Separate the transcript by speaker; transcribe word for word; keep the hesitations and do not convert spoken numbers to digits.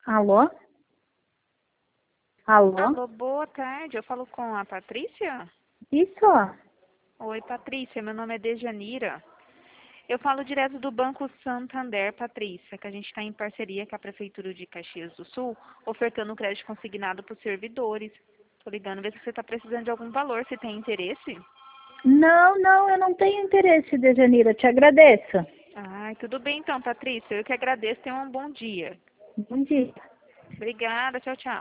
Speaker 1: Alô? Alô?
Speaker 2: Alô, boa tarde. Eu falo com a Patrícia?
Speaker 1: Isso?
Speaker 2: Oi, Patrícia. Meu nome é Dejanira. Eu falo direto do Banco Santander, Patrícia, que a gente está em parceria com a Prefeitura de Caxias do Sul, ofertando crédito consignado para os servidores. Tô ligando ver se você está precisando de algum valor, se tem interesse.
Speaker 1: Não, não, eu não tenho interesse, Dejanira. Te agradeço.
Speaker 2: Ai, tudo bem então, Patrícia. Eu que agradeço. Tenha um bom dia.
Speaker 1: Bom dia.
Speaker 2: Obrigada. Tchau, tchau.